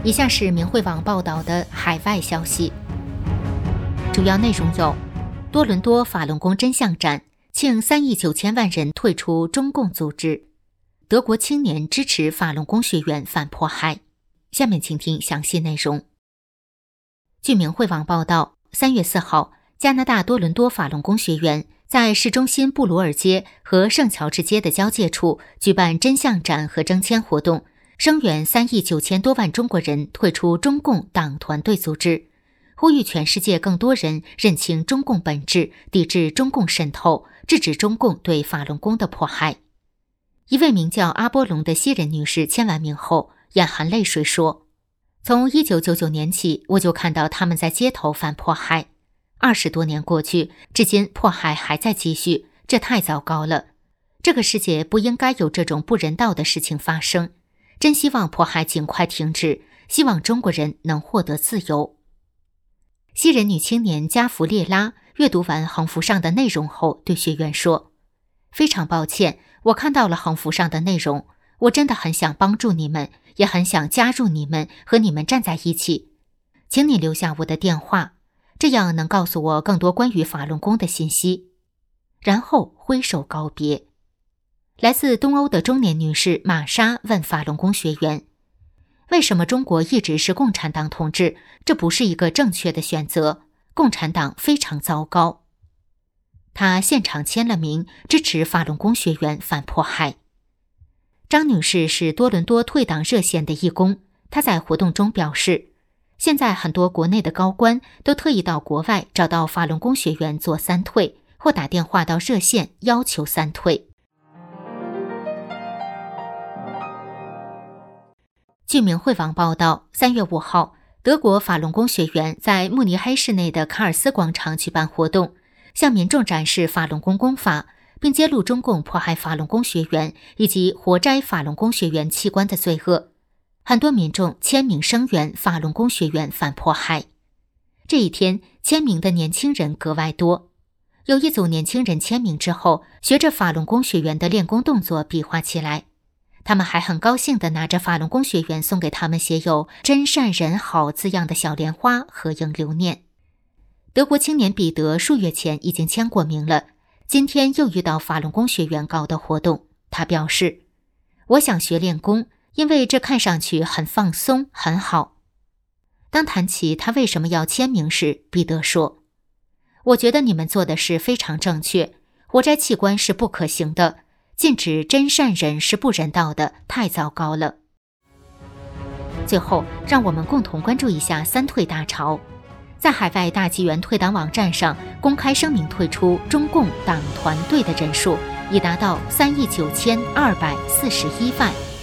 以下是明慧网报道的海外消息，主要内容有：多伦多法轮功真相展，庆3亿9千万人退出中共组织；德国青年支持法轮功学员反迫害。下面请听详细内容。据明慧网报道，3月4号，加拿大多伦多法轮功学员在市中心布鲁尔街和圣乔治街的交界处举办真相展和征签活动，声援3亿9千多万中国人退出中共党团队组织，呼吁全世界更多人认清中共本质，抵制中共渗透，制止中共对法轮功的迫害。一位名叫阿波龙的西人女士签完名后，眼含泪水说：“从1999年起，我就看到他们在街头反迫害。20多年过去，至今迫害还在继续，这太糟糕了。这个世界不应该有这种不人道的事情发生。真希望迫害尽快停止，希望中国人能获得自由。”西人女青年加弗列拉阅读完横幅上的内容后对学员说：“非常抱歉，我看到了横幅上的内容，我真的很想帮助你们，也很想加入你们，和你们站在一起。请你留下我的电话，这样能告诉我更多关于法轮功的信息。”然后挥手告别。来自东欧的中年女士玛莎问法轮功学员：“为什么中国一直是共产党统治？这不是一个正确的选择，共产党非常糟糕。”她现场签了名，支持法轮功学员反迫害。张女士是多伦多退党热线的义工，她在活动中表示，现在很多国内的高官都特意到国外找到法轮功学员做3退，或打电话到热线要求3退。据明慧网报道，3月5号，德国法轮功学员在慕尼黑市内的卡尔斯广场举办活动，向民众展示法轮功功法，并揭露中共迫害法轮功学员以及活摘法轮功学员器官的罪恶。很多民众签名声援法轮功学员反迫害。这一天，签名的年轻人格外多。有一组年轻人签名之后，学着法轮功学员的练功动作比划起来。他们还很高兴地拿着法轮功学员送给他们写有“真善人好”字样的小莲花合影留念。德国青年彼得数月前已经签过名了，今天又遇到法轮功学员搞的活动。他表示：“我想学练功，因为这看上去很放松，很好。”当谈起他为什么要签名时，彼得说：“我觉得你们做的事非常正确，活摘器官是不可行的，禁止真善人是不人道的，太糟糕了。”最后，让我们共同关注一下3退大潮。在海外大纪元退党网站上公开声明退出中共党团队的人数已达到3亿9千241万。